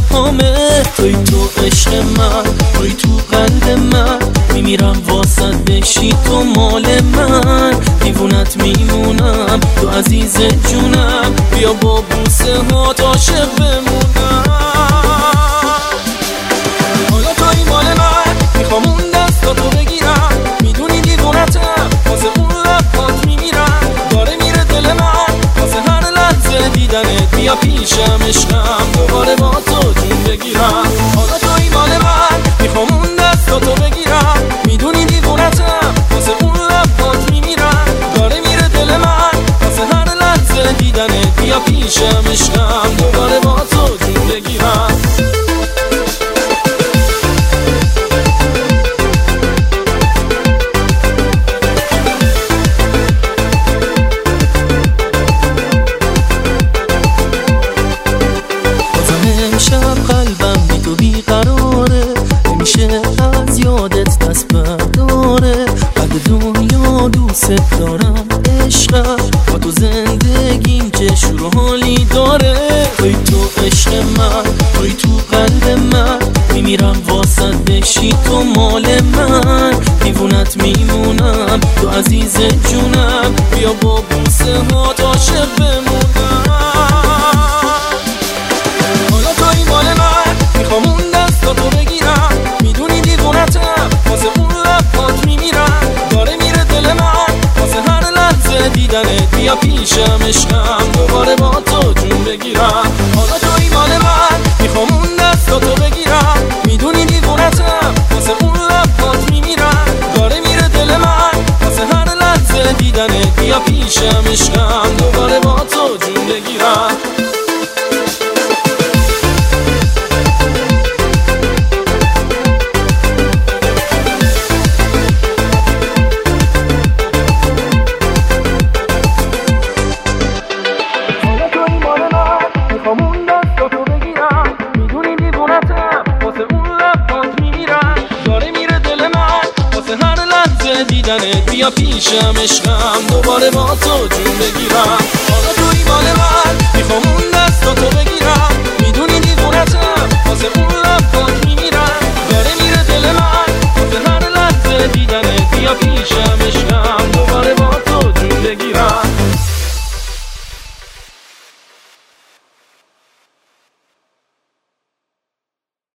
پاهامه. توی تو عشق من، توی تو قلب من، میمیرم واسط بشی تو مال من. دیوونت میمونم تو عزیز جونم، بیا با بوسه ها عاشق بمونم. حالا توی مال من، میخوام اون دستاتو بگیرم. میدونی دیوونتم واسه اون لبات میمیرم. داره میره دل من واسه هر لحظه دیدنت. بیا پیشم عشقم دوباره با تو جون بگیرم. حالا توی مال من، میخوام اون دستاتو بگیرم. میدونی دیوونتم واسه اون لبات میمیرم. داره میره دل من واسه هر لحظه دیدنت. بیا پیشم عشقم دوباره با تو جون بگیرم. امشب قلبم بی تو بیقراره، نمیشه از یادت دست برداره. قلب دنیا دوست دارم عشقم، با تو زندگیم که شور و حالی داره. توی تو عشق من، توی تو قلب من، میمیرم واسط بشی تو مال من. دیوونت میمونم تو عزیز جونم، بیا با بوسه ها عاشق بمونم. میخوام اون دستاتو بگیرم. میدونی دیوونتم واسه اون لبات میمیرم. داره میره دل من واسه هر لحظه دیدنت. بیا پیشم عشقم دوباره با تو جون بگیرم. حالا توی مال من، میخوام اون دستاتو بگیرم. میدونی دیوونتم واسه اون لبات میمیرم. داره میره دل من واسه هر لحظه دیدنت. بیا پیشم عشقم دوباره با تو جون بگیرم. دیدنت. بیا پیشم عشقم دوباره با تو جون بگیرم.